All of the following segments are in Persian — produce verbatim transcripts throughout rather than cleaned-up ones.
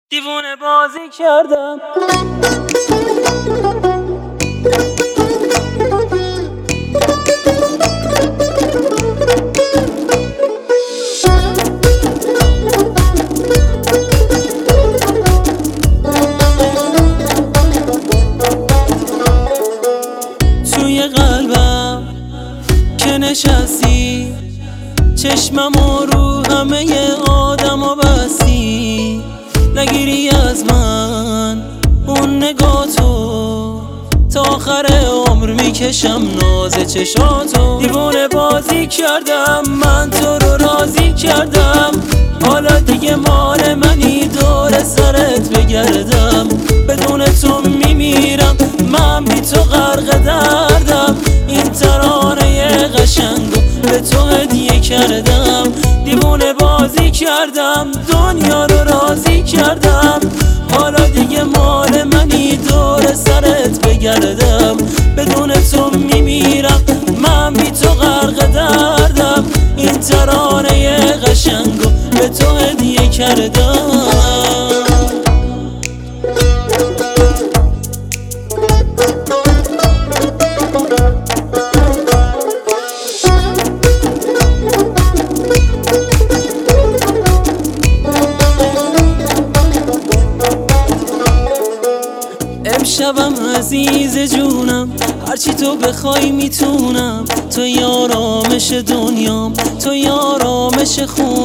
دیوونه بازی کردم. توی قلبم که نشستی، چشممو رو همه آدما بستی. نگیری از من اون نگاتو، تا آخر عمر میکشم ناز چشاتو. دیوونه بازی کردم، من تو رو راضی کردم. حالا دیگه مال منی، دور سرت بگردم. بدون تو میمیرم، من بی تو غرق دردم. این ترانه قشنگو به تو هدیه کردم. دیوونه بازی کردم، دنیا رو راضی کردم. حالا دیگه مال منی، دور سرت بگردم. بدون تو میمیرم، من بی تو غرق دردم. این ترانه قشنگو به تو هدیه کردم. امشبم عزیز جونم، هرچی تو بخوای میتونم. تو آرامش دنیام، تو آرامش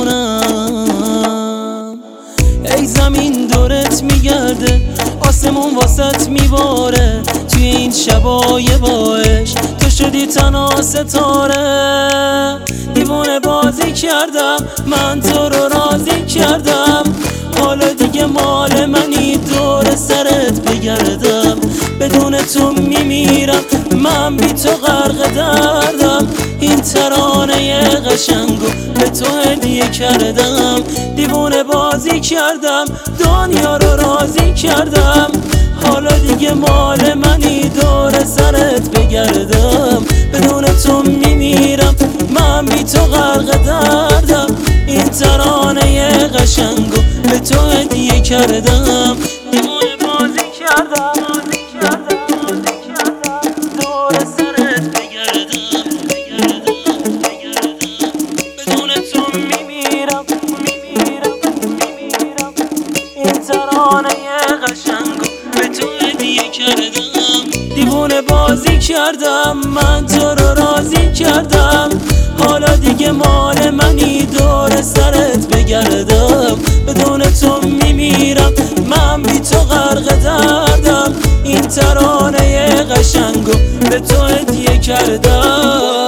خونم. ای زمین دورت میگرده، آسمون واسط میباره. توی این شبای باش تو شدی تنها ستاره. دیوونه بازی کردم، من تو رو راضی کردم. حالا دیگه مال منی، دور سرت بگردم. بدون تو میمیرم، من بی تو غرق دردم. این ترانه قشنگو به تو هدیه کردم. دیوونه بازی کردم، دنیا رو راضی کردم. حالا دیگه مال منی، دور سرت بگردم. بدون تو میمیرم، من بی تو غرق دردم. این ترانه قشنگو به تو هدیه کردم. دیوونه بازی کردم، بازی کردم، بازی کردم. دور سرت بگردم، بگردم، بگردم. بدون تو میمیرم، میمیرم، میمیرم. این ترانه قشنگو به تو هدیه کردم. دیوونه بازی کردم، من تو رو راضی کردم. حالا دیگه مال منی، دور سرت بگردم. بدون تو میمیرم، من بی تو غرق دردم. این ترانه قشنگو به تو هدیه کردم.